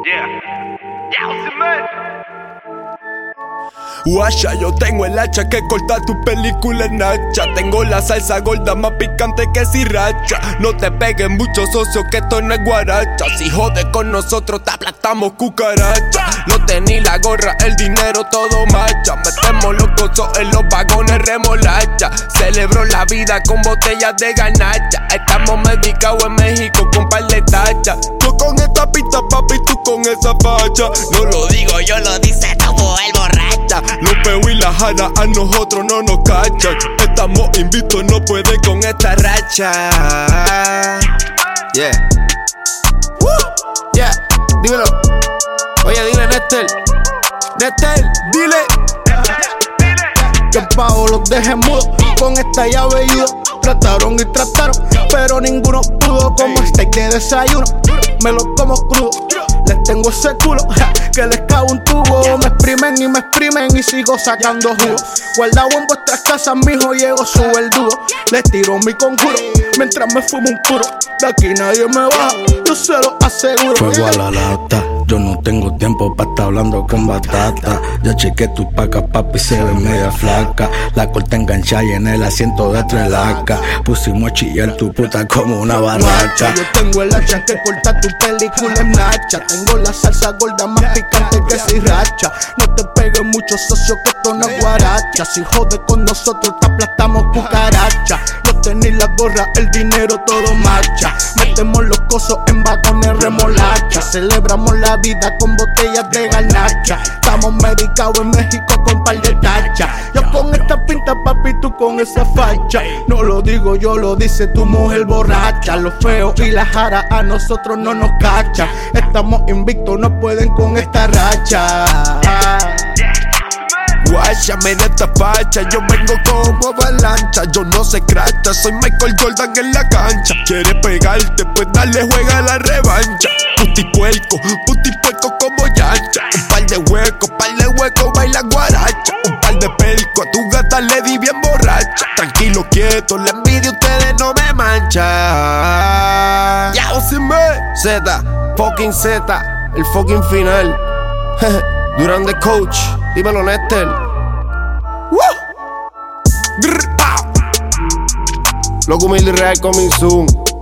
Guacha, yo tengo el hacha que corta tu película en hacha. Tengo la salsa gorda más picante que sriracha. No te peguen muchos socios que esto no es guaracha. Si jodes con nosotros te aplastamos cucaracha. No tenés la gorra, el dinero todo macha. Metemos los cosos en los vagones remolacha. Celebro la vida con botellas de ganacha. Estamos medicados en México con par de tachas. Yo con esta pista papi, tú con esa facha. No lo digo yo, lo dice todo el borracha. Los peos y la jara a nosotros no nos cachan. Estamos invictos, no pueden con esta racha. Yeah. Yeah, dímelo. Oye, dile Nestel. Nestel, dile. Que el pavo los deje mudos con esta llave ayuda. Trataron y trataron, pero ninguno pudo. Como steak de desayuno, me lo como crudo. Les tengo ese culo, que les cago un tubo. Me exprimen y sigo sacando jugo. Guardado en vuestras casas, mijo, llego, sube el dúo. Les tiro mi conjuro, mientras me fumo un puro. De aquí nadie me baja, yo se lo aseguro. Fuego a la lata, yo no tengo tiempo pa' estar hablando con batata. Ya chequé tu paca, papi, se ve media flaca. La corta enganchada y en el asiento de trelaca. Pusimos a chillar tu puta como una barracha. Yo tengo el hacha que corta tu película en hacha. Tengo la salsa gorda más picante que sriracha. No te pegues mucho, socio, que esto no es guaracha. Si jodes con nosotros te aplastamos cucaracha. No tenés la gorra, el dinero todo marcha. Metemos los cosos en vagones remolacha. Celebramos la vida con botellas de ganacha. Estamos medicados en México con par de tachas. Yo con esta pinta, papi, tú con esa facha. No lo digo yo, lo dice tu mujer borracha. Los feos y la jara a nosotros no nos cachan. Estamos invictos, no pueden con esta racha. Guacha, mira esta facha, yo vengo como avalancha. Yo no sé cracha, soy Michael Jordan en la cancha. Quieres pegarte, pues dale, juega la revancha. Puti puerco como yancha. Un par de huecos, baila guaracha. Un par de pelco, a tu gata le di bien borracha. Tranquilo, quieto, la envidia ustedes no me manchan. Ya, Z, fucking Z, el fucking final. Durán the coach, dímelo Nestel. Loco humilde y real coming soon.